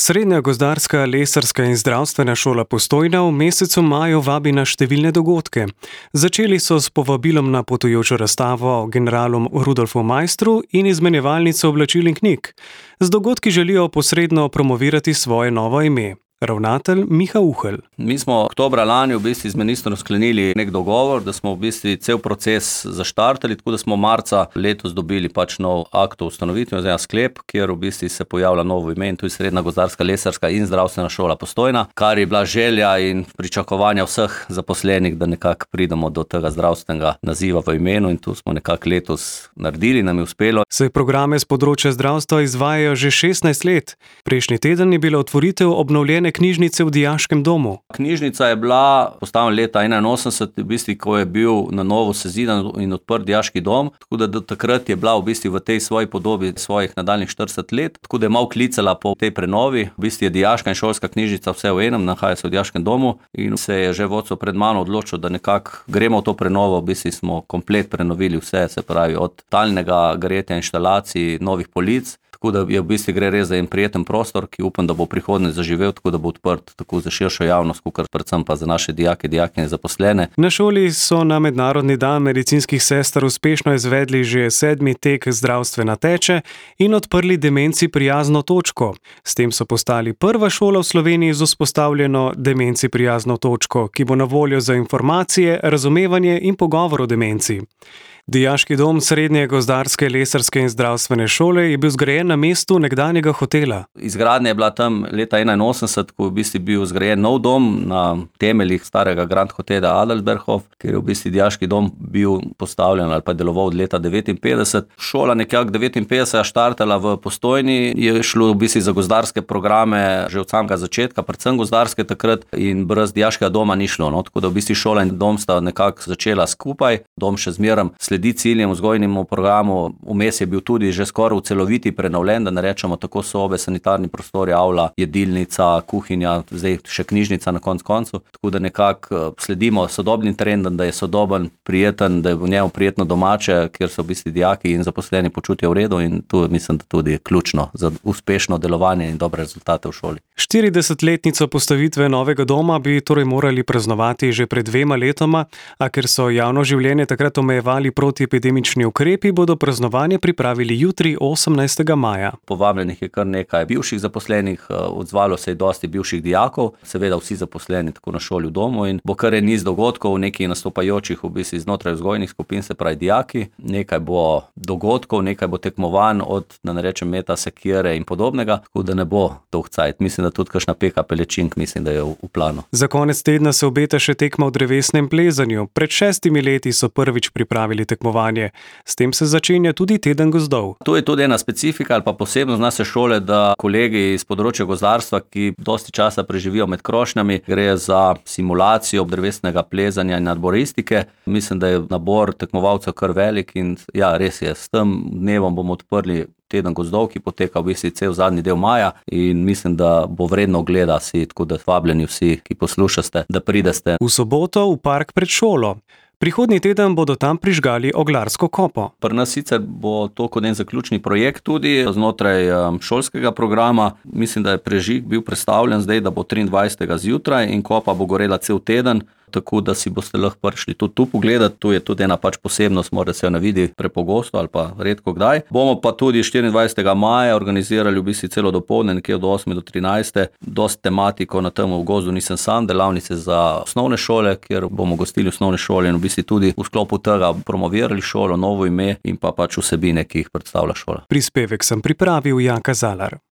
Srednja gozdarska, lesarska in zdravstvena šola Postojna v mesecu maju vabi na številne dogodke. Začeli so s povabilom na potujočo razstavo o generalu Rudolfu Maistru in izmenjevalnico oblačil in knjig. Z dogodki želijo posredno promovirati svoje novo ime. Ravnatelj Miha Uhelj. Mi smo oktobra lani z ministrom sklenili nek dogovor, da smo cel proces zaštartali, tako da smo marca letos dobili nov akt o ustanovitvi, oziroma sklep, kjer se pojavlja novo ime in tudi Srednja gozdarska, lesarska in zdravstvena šola Postojna, kar je bila želja in pričakovanja vseh zaposlenih, da nekako pridemo do tega zdravstvenega naziva v imenu, in tu smo nekako letos naredili, nam je uspelo. Se programe z področja zdravstva izvajajo že 16 let. Prejšnji teden je bila otvoritev obnovljene knjižnice v dijaškem domu. Knjižnica je bila postavljena leta 1981, ko je bil na novo sezidan in odprt dijaški dom, tako da do takrat je bila v tej svoji podobi svojih nadaljnjih 40 let, tako da je malo klicala po tej prenovi. Je dijaška in šolska knjižnica vse v enem, nahaja se v dijaškem domu, in se je že vodstvo pred mano odločilo, da nekako gremo v to prenovo. Smo komplet prenovili vse, se pravi od talnega gretja, inštalacij, novih polic. Tako da je gre res za en prijeten prostor, ki upam, da bo prihodnje zaživel, tako da bo odprt tako za širšo javnost, kot predvsem pa za naše dijake, dijakinje, zaposlene. Na šoli so na Mednarodni dan medicinskih sester uspešno izvedli že 7. tek Zdravstvena teče in odprli demenci prijazno točko. S tem so postali prva šola v Sloveniji z vzpostavljeno demenci prijazno točko, ki bo na voljo za informacije, razumevanje in pogovor o demenci. Dijaški dom Srednje gozdarske, lesarske in zdravstvene šole je bil zgrajen na mestu nekdanjega hotela. Izgradnja je bila tam leta 1981, ko je bil zgrajen nov dom na temeljih starega Grand Hotela Adelsberghof, kjer je dijaški dom bil postavljen ali pa deloval od leta 1959. Šola nekako 1959 štartala v Postojni, je šlo za gozdarske programe že od samega začetka, predvsem gozdarske takrat, in brez dijaškega doma ni šlo. Tako da šola in dom sta nekako začela skupaj, dom še zmeraj sledi ciljem vzgojnemu programu. Vmes je bil tudi že skoraj v celoviti prenovljen, da ne rečemo tako sobe, sanitarni prostori, avla, jedilnica, kuhinja, zdaj še knjižnica na koncu. Tako da nekako sledimo sodobnim trendom, da je sodoben, prijeten, da je v njemu prijetno domače, kjer so dijaki in zaposleni počutijo v redu, in tu mislim, da tudi je ključno za uspešno delovanje in dobre rezultate v šoli. 40-letnico postavitve novega doma bi torej morali praznovati že pred 2 letoma, a ker so javno življenje takrat omejevali protiepidemični ukrepi, bodo praznovanje pripravili jutri, 18. maja. Povabljenih je kar nekaj bivših zaposlenih, odzvalo se je dosti bivših dijakov, seveda vsi zaposleni tako na šoli v domu, in bo kar niz dogodkov, nekaj nastopajočih znotraj vzgojnih skupin, se pravi dijaki, nekaj bo dogodkov, nekaj bo tekmovanj od, da ne rečem, meta sekire in podobnega, tako da ne bo dolg cajt. Mislim, da tudi kakšna peka pelečink, mislim, da je v planu. Za konec tedna se obeta še tekma v drevesnem plezanju. Pred 6 leti so prvič pripravili tekmovanje. S tem se začenja tudi teden gozdov. To je tudi ena specifika ali pa posebnost naše šole, da kolegi iz področja gozdarstva, ki dosti časa preživijo med krošnjami, gre za simulacijo drevesnega plezanja in arboristike. Mislim, da je nabor tekmovalcev kar velik, in ja, res je, s tem dnevom bomo odprli teden gozdov, ki poteka cel zadnji del maja, in mislim, da bo vredno ogleda si, tako da vabljeni vsi, ki poslušate, da prideste. V soboto v park pred šolo. Prihodnji teden bodo tam prižgali oglarsko kopo. Pri nas sicer bo to kot en zaključni projekt tudi znotraj šolskega programa. Mislim, da je prežig bil predstavljen zdaj, da bo 23. zjutraj, in kopa bo gorela cel teden, tako da si boste lahko prišli tudi tu pogledati. Tu je tudi ena posebnost, morda se jo ne vidi prepogosto ali pa redko kdaj. Bomo pa tudi 24. maja organizirali celo dopoldne, nekje od 8 do 13. Dosti tematiko na tem v gozdu nisem sam, delavnice za osnovne šole, kjer bomo gostili osnovne šole in tudi v sklopu tega promovirali šolo, novo ime in pa vsebine, ki jih predstavlja šola. Prispevek sem pripravil Janka Zalar.